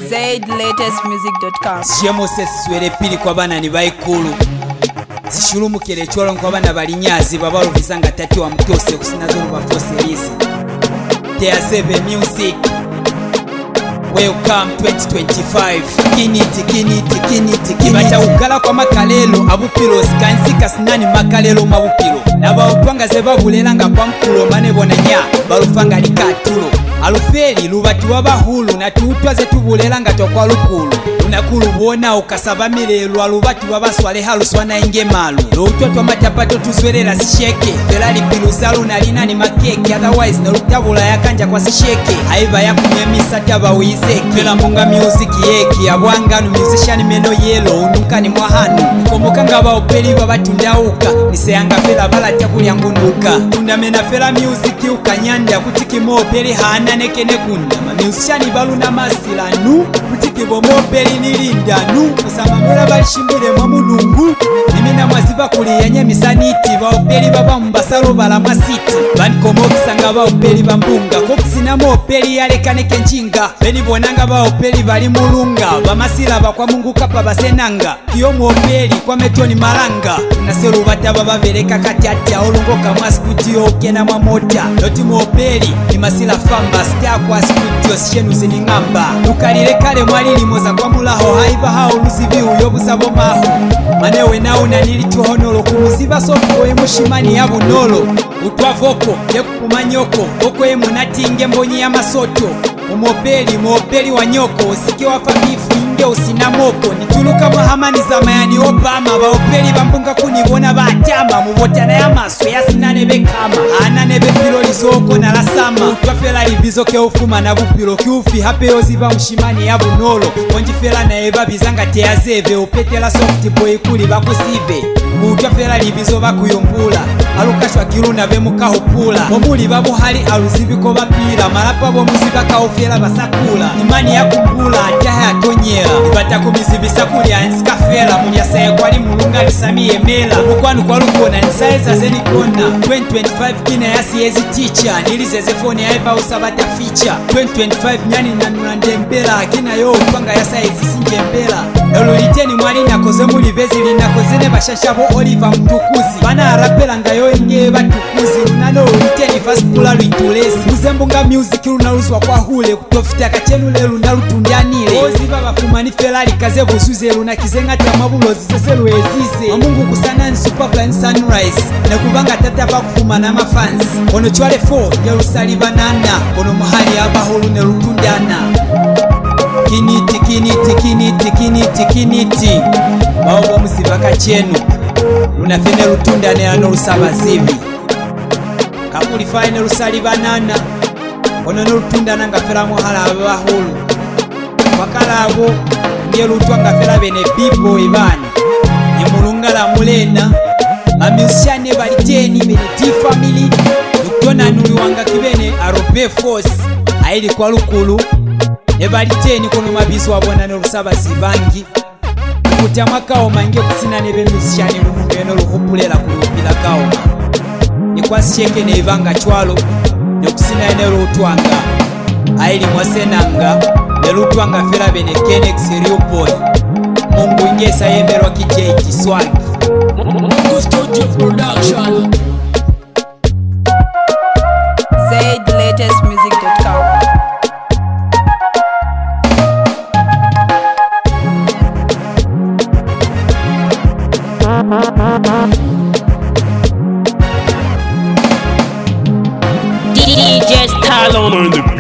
ZLatestmusic.com. Moses swere pili kwa bana ni baikulu zishurumukire chwalo kwa bana balinyazi babaluvizanga tati wa mtose kusinazo bafoselizi TR7 Music. Welcome 2025 kiniti kibata ukala kwa makalelo abupilo sikansika sinani makalelo mabupilo nabautwanga zebabulelanga kwa mkulo mane bonanya balufanga likatulo alufeli lubati wabahulu natutwa zetubulelanga tokwa lukulu unakulubona ukasaba milelo alubati wabaswale haluswana ingemalu lutwa twa matapato tuzwerera sisheke felali piluzalo nalina ni makeke otherwise nalutabula yakanja kwa sisheke aiba yakumyemisa taba uizeke fela munga music yeki abwanganu musician meno yelo ununkani mwahanu komokanga baopeli babatundauka niseyanga fela bala takulya ngunduka tundamena fela music ukanyanda kutiki mopeli hana nekene kunda musician baluna masilanu kutiki bomopeli nilindanu kusamamula balishimbire mwa mulungu nimina mwaziba kuli yenye misaniti baopeli baba mbasalo bala masiti bankomokisanga baopeli bambunga kokisina mopeli yalekaneke nchinga beni bonanga baopeli bali mulunga bamasila bakwa mungu kapa basenanga kiyo mopeli kwa metoni malanga naselu bataba babereka kati atya olongoka mwaskutio okena mwa mota noti mopeli ni masila famba stia kwa skutio shenu ziningamba ukalile kale mwalili moza kwa mulaho haiba hao luzibi uyobusabo maho manewe nauna nilituhonolo kumuziba soko emushimani ya bunolo utwavoko yekumanyoko oko emunatinge mbonyi ya masoto umopeli wa nyoko usiki wafabifu inge usinamoko nituluka muhamani za mayani Obama baopeli bambunga kunibona batama mubotana ya maswe ya sinanebe kama ananebe pilo lizoko na lasama utwafela libizo ke ufuma na bupilo kiufi hape yoziba mshimani ya bunolo onjifela na eba bizanga teazeve upetela soft boy kuli bakusibe utwafela libizo bakuyombula alukashwa kiruna bemukahupula omuli babuhali aluzibiko bapira malapa bo muziba kaufela basakula imani yakumbula ataha atonyera batakumizibisa kuli anskafela munyasaye kwali mulunga lisamiye mela mukwanu kwa lukona nisaiza zenikona 2025 kina yasi yezi teacher nilizeze phone ya eba usabata feature 2025 nyani nanuna ndembela kina yo upanga ya saizi sinjembela noluliteni mwali nakoze muli bezili nakozene bashashabo Oliver mtukuzi bana arapela ngayo enge batukuzi lunano uliteni fasikula luitulezi uzembunga music lunaluzwa kwa hule kutofita akachenule lunalutundianile oziba bafumani felali kaze busuze lunakizenga tamabulozi seselu ezize mungu kusana superfly sunrise nekubanga tata bakufuma na mafans ono chwale 4 yerusali banana ono mahali abaholu ne lutundiana kiniti bawo musibaka chenu unafene lutunda ne ano lusaba zivi kapuli fine lusali banana ono no lutunda nanga fera muhala abahulu bakalabo nge lutwa ngafera bene people ibani ni mulungala mulena amusician baliteni bene T family lutona nuli wanga kibene arobe force aili kwa lukulu ebaliteni kono mabizo wabona ne lusaba zibangi kutamwa kaoma nge kusina nebe musician lumubeno luhupulela kulupila kaoma ni kwa sheke ne ibanga chwalo ne kusina ene lutwanga aili mwasenanga ne lutwanga fera bene Kenex Real Boy mungu ingesa yemerwa kijeji swag Mungu Studio Production ZLatestmusic.com. DJ Stallone on the